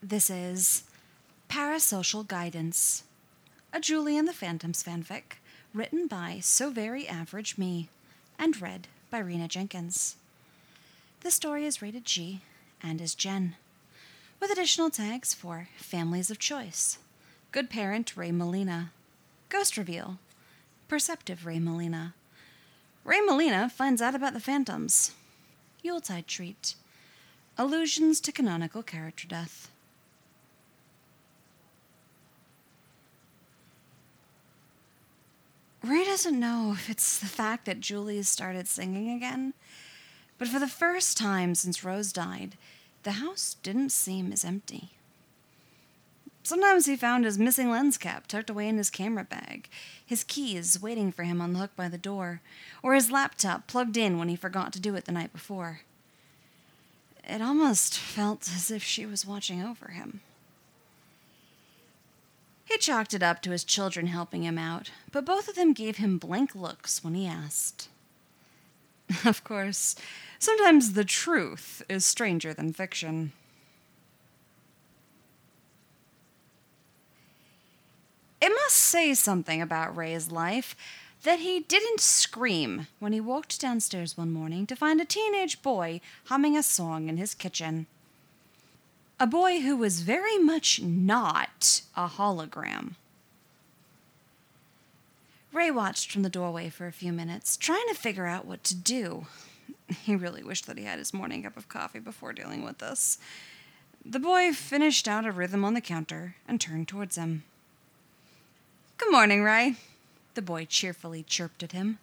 This is Parasocial Guidance, a Julie and the Phantoms fanfic written by So Very Average Me and read by Rena Jenkins. This story is rated G and is Gen, with additional tags for Families of Choice, Good Parent Ray Molina, Ghost Reveal, Perceptive Ray Molina, Ray Molina finds out about the Phantoms, Yuletide Treat, Allusions to Canonical Character Death. Ray doesn't know if it's the fact that Julie started singing again, but for the first time since Rose died, the house didn't seem as empty. Sometimes he found his missing lens cap tucked away in his camera bag, his keys waiting for him on the hook by the door, or his laptop plugged in when he forgot to do it the night before. It almost felt as if she was watching over him. He chalked it up to his children helping him out, but both of them gave him blank looks when he asked. Of course, sometimes the truth is stranger than fiction. It must say something about Ray's life that he didn't scream when he walked downstairs one morning to find a teenage boy humming a song in his kitchen. A boy who was very much not a hologram. Ray watched from the doorway for a few minutes, trying to figure out what to do. He really wished that he had his morning cup of coffee before dealing with this. The boy finished out a rhythm on the counter and turned towards him. "Good morning, Ray," the boy cheerfully chirped at him.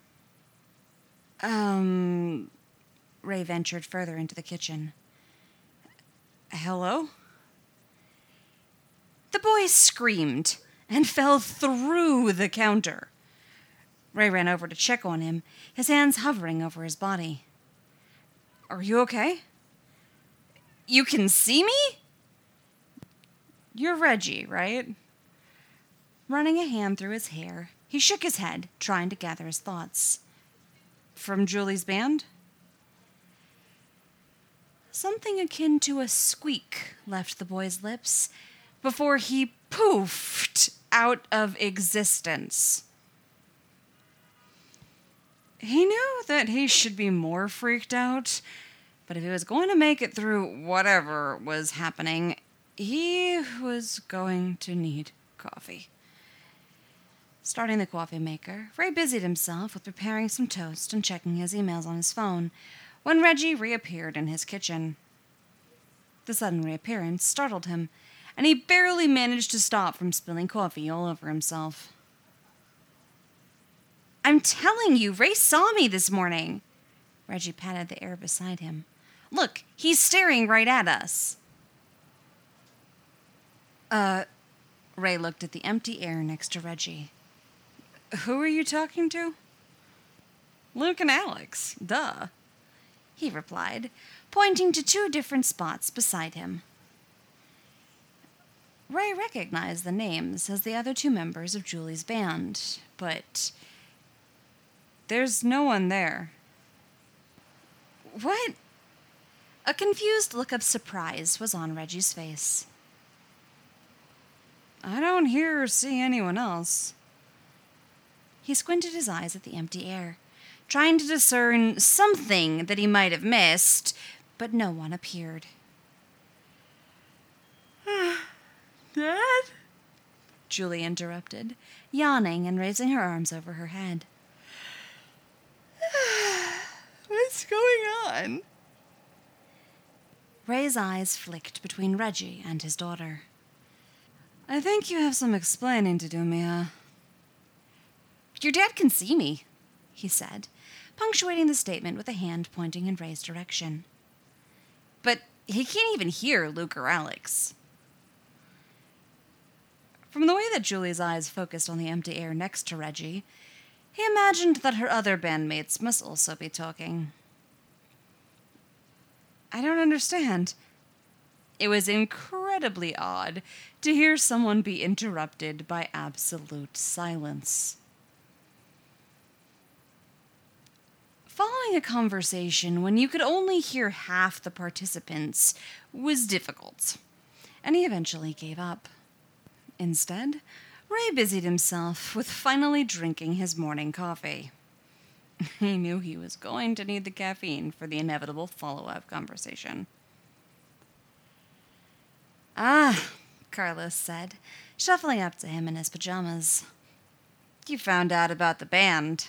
Ray ventured further into the kitchen. "Hello?" The boy screamed and fell through the counter. Ray ran over to check on him, his hands hovering over his body. "Are you okay? You can see me? You're Reggie, right?" Running a hand through his hair, he shook his head, trying to gather his thoughts. "From Julie's band?" Something akin to a squeak left the boy's lips before he poofed out of existence. He knew that he should be more freaked out, but if he was going to make it through whatever was happening, he was going to need coffee. Starting the coffee maker, Ray busied himself with preparing some toast and checking his emails on his phone when Reggie reappeared in his kitchen. The sudden reappearance startled him, and he barely managed to stop from spilling coffee all over himself. "I'm telling you, Ray saw me this morning." Reggie patted the air beside him. "Look, he's staring right at us." Ray looked at the empty air next to Reggie. "Who are you talking to?" "Luke and Alex, duh," he replied, pointing to two different spots beside him. Ray recognized the names as the other two members of Julie's band, but there's no one there. "What?" A confused look of surprise was on Reggie's face. "I don't hear or see anyone else." He squinted his eyes at the empty air, trying to discern something that he might have missed, but no one appeared. "Dad?" Julie interrupted, yawning and raising her arms over her head. "What's going on?" Ray's eyes flicked between Reggie and his daughter. "I think you have some explaining to do, Mia." "Your dad can see me," he said, punctuating the statement with a hand pointing in Ray's direction. "But he can't even hear Luke or Alex." From the way that Julie's eyes focused on the empty air next to Reggie, he imagined that her other bandmates must also be talking. "I don't understand." It was incredibly odd to hear someone be interrupted by absolute silence. Following a conversation when you could only hear half the participants was difficult, and he eventually gave up. Instead, Ray busied himself with finally drinking his morning coffee. He knew he was going to need the caffeine for the inevitable follow-up conversation. "Ah," Carlos said, shuffling up to him in his pajamas. "You found out about the band."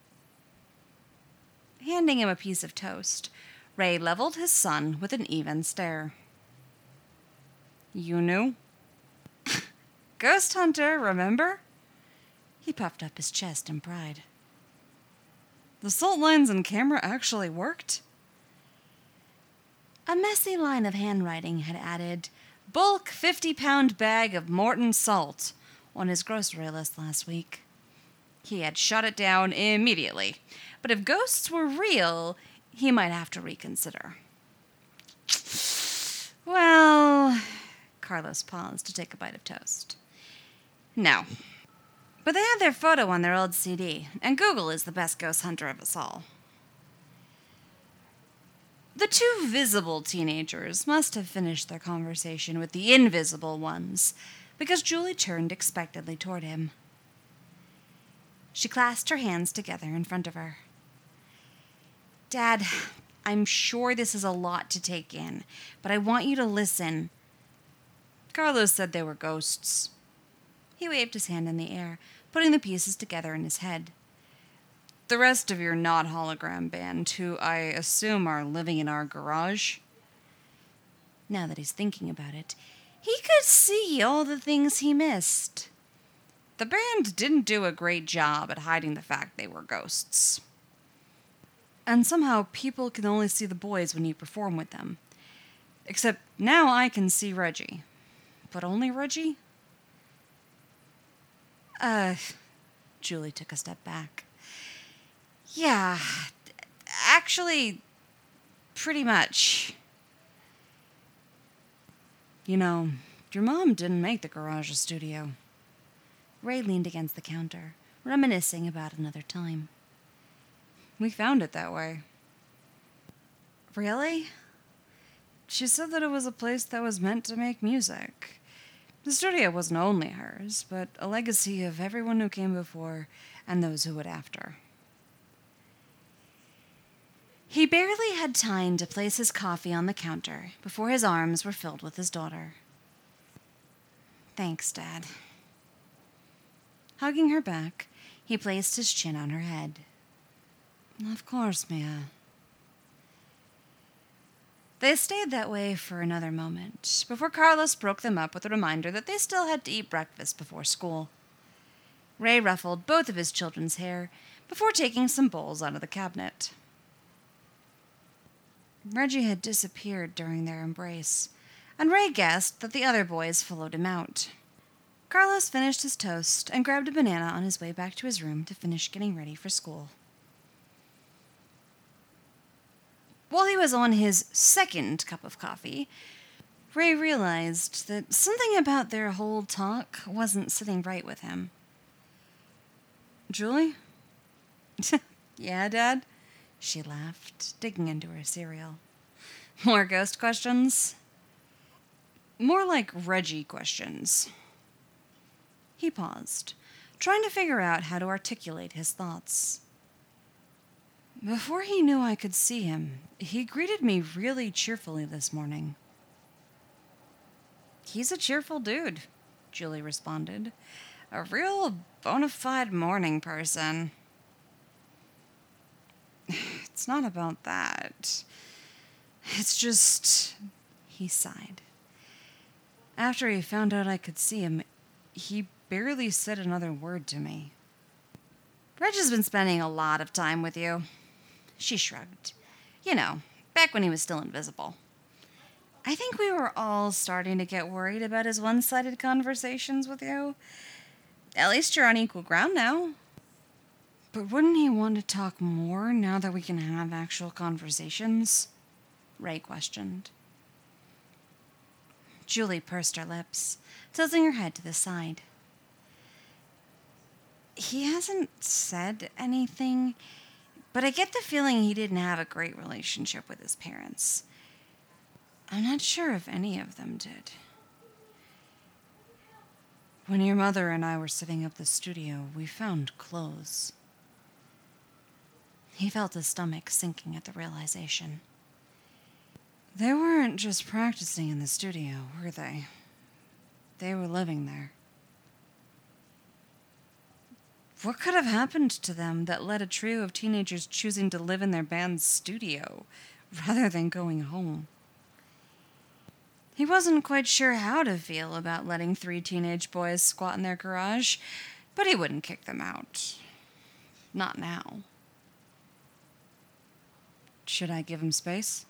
Handing him a piece of toast, Ray leveled his son with an even stare. "You knew?" "Ghost hunter, remember?" He puffed up his chest in pride. "The salt lines and camera actually worked?" A messy line of handwriting had added, "Bulk 50-pound bag of Morton salt," on his grocery list last week. He had shut it down immediately, but if ghosts were real, he might have to reconsider. "Well," Carlos paused to take a bite of toast. "No. But they had their photo on their old CD, and Google is the best ghost hunter of us all." The two visible teenagers must have finished their conversation with the invisible ones, because Julie turned expectantly toward him. She clasped her hands together in front of her. "Dad, I'm sure this is a lot to take in, but I want you to listen. Carlos said they were ghosts." He waved his hand in the air, putting the pieces together in his head. "The rest of your not hologram band, who I assume are living in our garage." Now that he's thinking about it, he could see all the things he missed. The band didn't do a great job at hiding the fact they were ghosts. And somehow people can only see the boys when you perform with them. Except now I can see Reggie. But only Reggie? Julie took a step back. "Yeah, actually, pretty much. You know, your mom didn't make the garage a studio." Ray leaned against the counter, reminiscing about another time. "We found it that way." "Really?" "She said that it was a place that was meant to make music. The studio wasn't only hers, but a legacy of everyone who came before and those who would after." He barely had time to place his coffee on the counter before his arms were filled with his daughter. "Thanks, Dad." Hugging her back, he placed his chin on her head. "Of course, Mia." They stayed that way for another moment, before Carlos broke them up with a reminder that they still had to eat breakfast before school. Ray ruffled both of his children's hair before taking some bowls out of the cabinet. Reggie had disappeared during their embrace, and Ray guessed that the other boys followed him out. Carlos finished his toast and grabbed a banana on his way back to his room to finish getting ready for school. While he was on his second cup of coffee, Ray realized that something about their whole talk wasn't sitting right with him. "Julie?" "Yeah, Dad?" She laughed, digging into her cereal. "More ghost questions?" "More like Reggie questions." He paused, trying to figure out how to articulate his thoughts. "Before he knew I could see him, he greeted me really cheerfully this morning." "He's a cheerful dude," Julie responded. "A real bona fide morning person." "It's not about that. It's just..." He sighed. "After he found out I could see him, he barely said another word to me." "Reg has been spending a lot of time with you." She shrugged. "You know, back when he was still invisible. I think we were all starting to get worried about his one-sided conversations with you. At least you're on equal ground now." "But wouldn't he want to talk more now that we can have actual conversations?" Ray questioned. Julie pursed her lips, tilting her head to the side. "He hasn't said anything, but I get the feeling he didn't have a great relationship with his parents. I'm not sure if any of them did." When your mother and I were setting up the studio, we found clothes. He felt his stomach sinking at the realization. They weren't just practicing in the studio, were they? They were living there. What could have happened to them that led a trio of teenagers choosing to live in their band's studio rather than going home? He wasn't quite sure how to feel about letting 3 teenage boys squat in their garage, but he wouldn't kick them out. Not now. Should I give him space?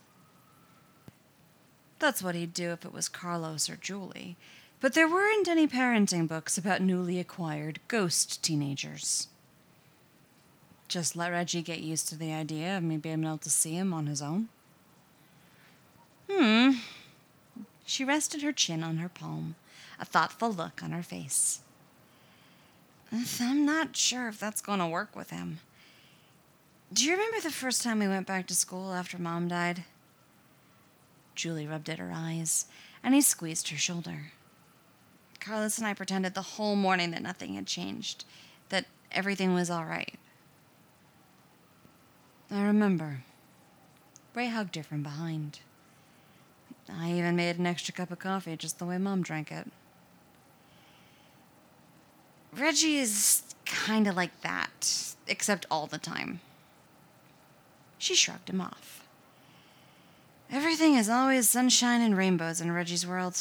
That's what he'd do if it was Carlos or Julie. But there weren't any parenting books about newly acquired ghost teenagers. Just let Reggie get used to the idea of me being able to see him on his own. She rested her chin on her palm, a thoughtful look on her face. I'm not sure if that's going to work with him. Do you remember the first time we went back to school after Mom died? Julie rubbed at her eyes, and he squeezed her shoulder. Carlos and I pretended the whole morning that nothing had changed, that everything was all right. I remember. Ray hugged her from behind. I even made an extra cup of coffee just the way Mom drank it. Reggie is kind of like that, except all the time. She shrugged him off. Everything is always sunshine and rainbows in Reggie's world.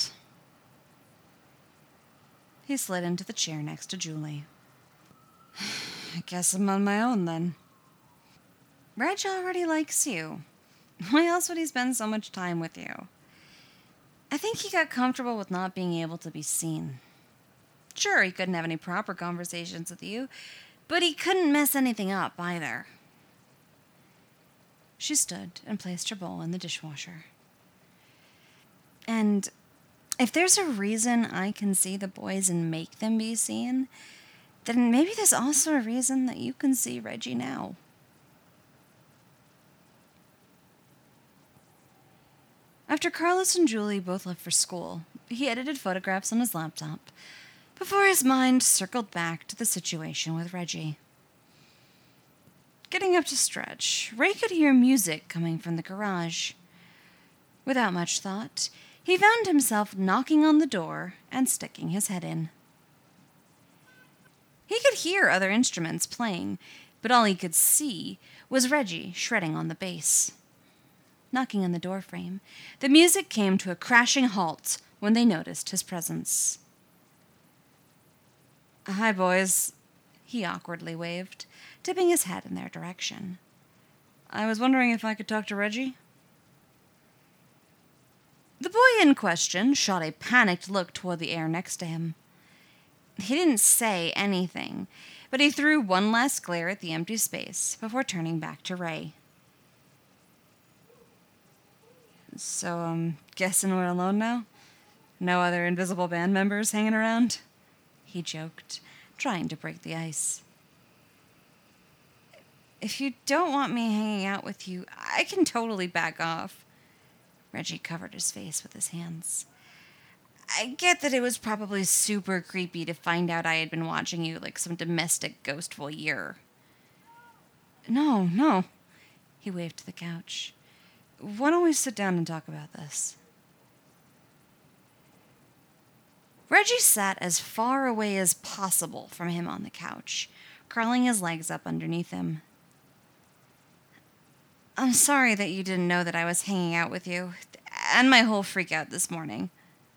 He slid into the chair next to Julie. I guess I'm on my own then. Reg already likes you. Why else would he spend so much time with you? I think he got comfortable with not being able to be seen. Sure, he couldn't have any proper conversations with you, but he couldn't mess anything up either. She stood and placed her bowl in the dishwasher. And if there's a reason I can see the boys and make them be seen, then maybe there's also a reason that you can see Reggie now. After Carlos and Julie both left for school, he edited photographs on his laptop before his mind circled back to the situation with Reggie. Getting up to stretch, Ray could hear music coming from the garage. Without much thought, he found himself knocking on the door and sticking his head in. He could hear other instruments playing, but all he could see was Reggie shredding on the bass. Knocking on the doorframe, the music came to a crashing halt when they noticed his presence. Hi, boys, he awkwardly waved, tipping his head in their direction. I was wondering if I could talk to Reggie? The boy in question shot a panicked look toward the air next to him. He didn't say anything, but he threw one last glare at the empty space before turning back to Ray. So I'm guessing we're alone now? No other invisible band members hanging around? He joked, trying to break the ice. If you don't want me hanging out with you, I can totally back off. Reggie covered his face with his hands. I get that it was probably super creepy to find out I had been watching you like some domestic ghost voyeur. No. He waved to the couch. Why don't we sit down and talk about this? Reggie sat as far away as possible from him on the couch, curling his legs up underneath him. I'm sorry that you didn't know that I was hanging out with you, and my whole freak out this morning.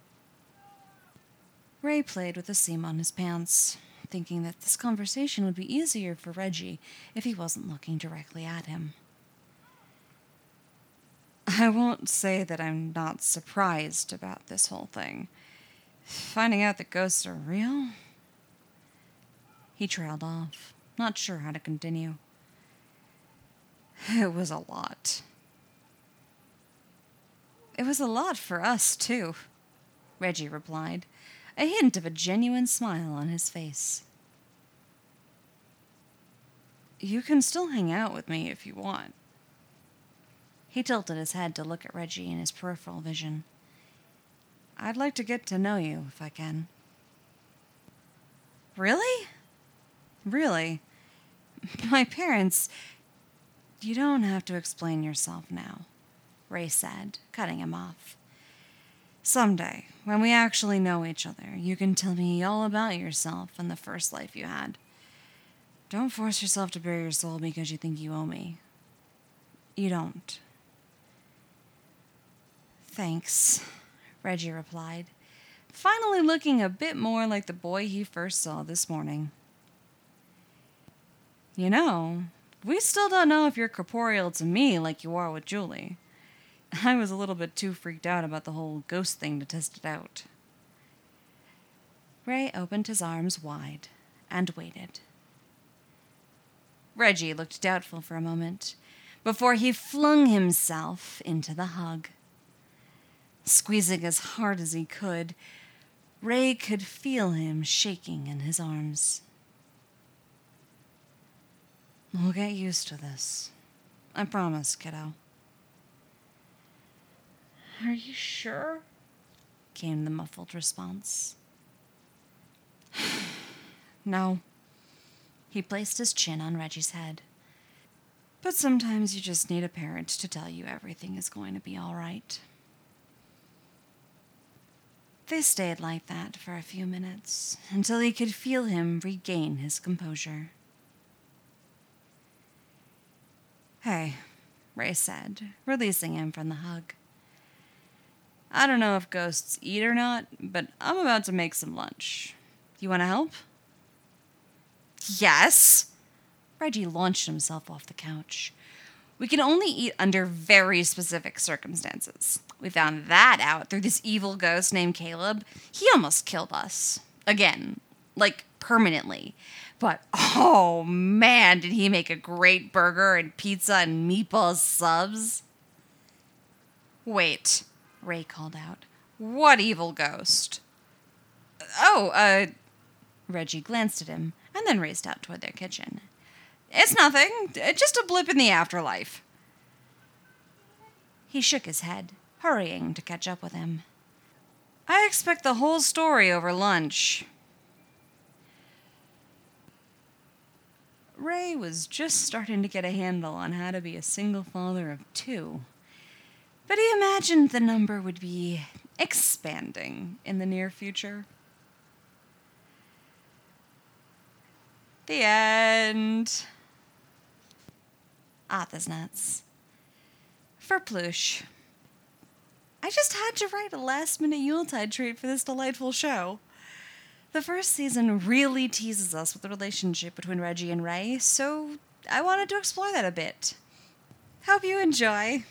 Ray played with the seam on his pants, thinking that this conversation would be easier for Reggie if he wasn't looking directly at him. I won't say that I'm not surprised about this whole thing. Finding out that ghosts are real? He trailed off, not sure how to continue. It was a lot. It was a lot for us, too, Reggie replied, a hint of a genuine smile on his face. You can still hang out with me if you want. He tilted his head to look at Reggie in his peripheral vision. I'd like to get to know you, if I can. Really? Really? My parents... You don't have to explain yourself now, Ray said, cutting him off. Someday, when we actually know each other, you can tell me all about yourself and the first life you had. Don't force yourself to bare your soul because you think you owe me. You don't. Thanks, Reggie replied, finally looking a bit more like the boy he first saw this morning. You know, we still don't know if you're corporeal to me like you are with Julie. I was a little bit too freaked out about the whole ghost thing to test it out. Ray opened his arms wide and waited. Reggie looked doubtful for a moment before he flung himself into the hug. Squeezing as hard as he could, Ray could feel him shaking in his arms. We'll get used to this. I promise, kiddo. Are you sure? Came the muffled response. No. He placed his chin on Reggie's head. But sometimes you just need a parent to tell you everything is going to be all right. They stayed like that for a few minutes, until he could feel him regain his composure. Hey, Ray said, releasing him from the hug. I don't know if ghosts eat or not, but I'm about to make some lunch. You want to help? Yes! Reggie launched himself off the couch. We can only eat under very specific circumstances. We found that out through this evil ghost named Caleb. He almost killed us. Again. Like, permanently. But, oh man, did he make a great burger and pizza and meatball subs. Wait, Ray called out. What evil ghost? Reggie glanced at him and then raced out toward their kitchen. It's nothing. Just a blip in the afterlife. He shook his head, hurrying to catch up with him. I expect the whole story over lunch. Ray was just starting to get a handle on how to be a single father of 2. But he imagined the number would be expanding in the near future. The end. Author's Notes. For Ploosh. I just had to write a last-minute Yuletide treat for this delightful show. The first season really teases us with the relationship between Reggie and Ray, so I wanted to explore that a bit. Hope you enjoy.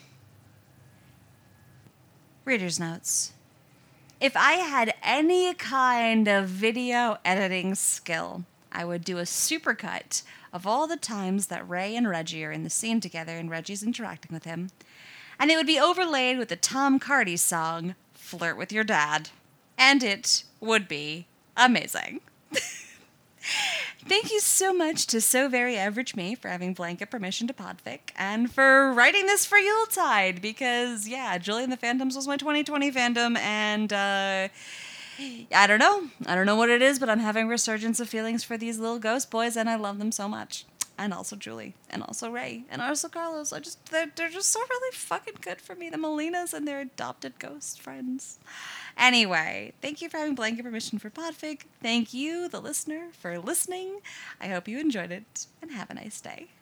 Reader's Notes. If I had any kind of video editing skill, I would do a supercut of all the times that Ray and Reggie are in the scene together and Reggie's interacting with him, and it would be overlaid with the Tom Cardy song, Flirt with Your Dad. And it would be amazing. Thank you so much to So Very Average Me for having blanket permission to podfic and for writing this for Yuletide because, yeah, Julie and the Phantoms was my 2020 fandom and, I don't know. I don't know what it is, but I'm having a resurgence of feelings for these little ghost boys and I love them so much. And also Julie, and also Ray, and also Carlos. They're just so really fucking good for me. The Molinas and their adopted ghost friends. Anyway, thank you for having blanket permission for podfic. Thank you, the listener, for listening. I hope you enjoyed it, and have a nice day.